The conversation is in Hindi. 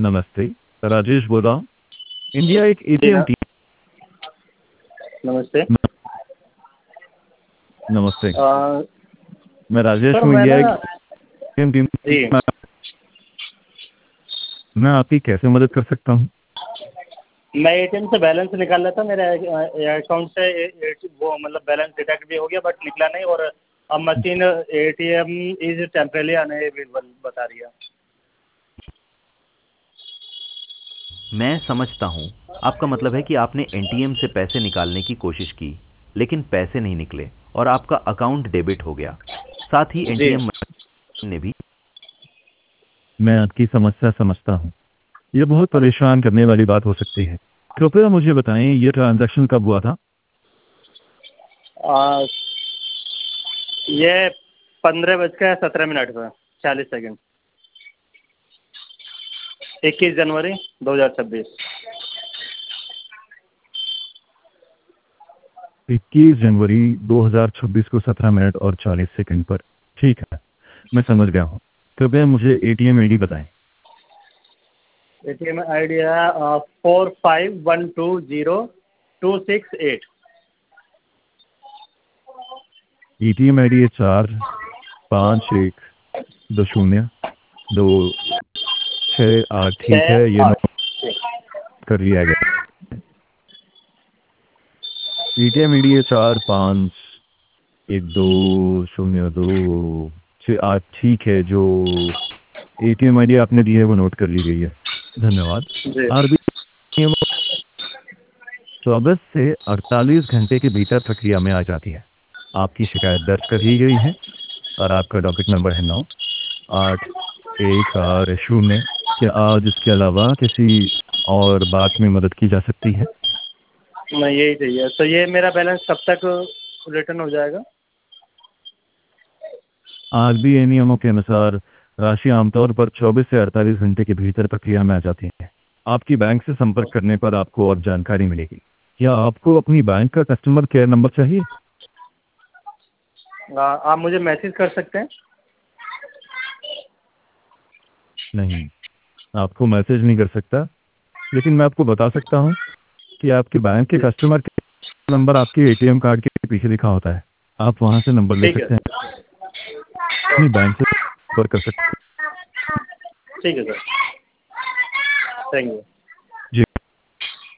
नमस्ते, राजेश बोल रहा हूँ। इंडिया एक जी एटीएम ना। टीम। नमस्ते। नमस्ते, अ, मैं राजेश सर हूँ। मैं इंडिया ना। एक एटीएम टीम। जी। मैं आपकी कैसे मदद कर सकता हूँ? मैं एटीएम से बैलेंस निकाल रहा था, मेरे अकाउंट से वो मतलब बैलेंस डिडक्ट भी हो गया बट निकला नहीं, और अब machine ATM is temporarily unavailable बता रही है। मैं समझता हूँ। आपका मतलब है कि आपने एटीएम से पैसे निकालने की कोशिश की, लेकिन पैसे नहीं निकले और आपका अकाउंट डेबिट हो गया। साथ ही जी। एटीएम ने भी। मैं आपकी समस्या समझता हूँ। यह बहुत परेशान करने वाली बात हो सकती है। कृपया मुझे बताएं, ये ट्रांजैक्शन कब हुआ था? अ, ये 15:17 पर 40 सेकंड, 21 जनवरी 2026। 21 जनवरी 2026 को 17 मिनट और 40 सेकंड पर। ठीक है, मैं समझ गया हूँ। कृपया मुझे एटीएम आईडी बताएं। एटीएम आई डी है 45120268। एटीएम आईडी है 4512026 ठीक है, ये 68। नोट कर लिया गया। एटीएम आईडी है 45120268 ठीक है। जो एटीएम आईडी आपने दी है वो नोट कर ली गई है। धन्यवाद। जी। आरबीआई नियमों 24 से 48 घंटे के भीतर प्रक्रिया में आ जाती है। आपकी शिकायत दर्ज कर ली गई है और आपका डॉकेट नंबर है 9810। क्या आज इसके अलावा किसी और बात में मदद की जा सकती है? नहीं, यही चाहिए। तो ये मेरा बैलेंस कब तक रिटर्न हो जाएगा? आरबीआई नियमों के अनुसार राशि आमतौर पर 24 से 48 घंटे के भीतर प्रक्रिया में आ जाती है। आपकी बैंक से संपर्क करने पर आपको और जानकारी मिलेगी। क्या आपको अपनी बैंक का कस्टमर केयर नंबर चाहिए? आप मुझे मैसेज कर सकते हैं? नहीं, आपको मैसेज नहीं कर सकता, लेकिन मैं आपको बता सकता हूँ कि आपके बैंक के कस्टमर केयर नंबर आपके एटीएम कार्ड के पीछे लिखा होता है। आप वहां से नंबर ले ठीक है। सकते हैं, अपनी बैंक से संपर्क कर सकते हैं। ठीक है सर। Thank you.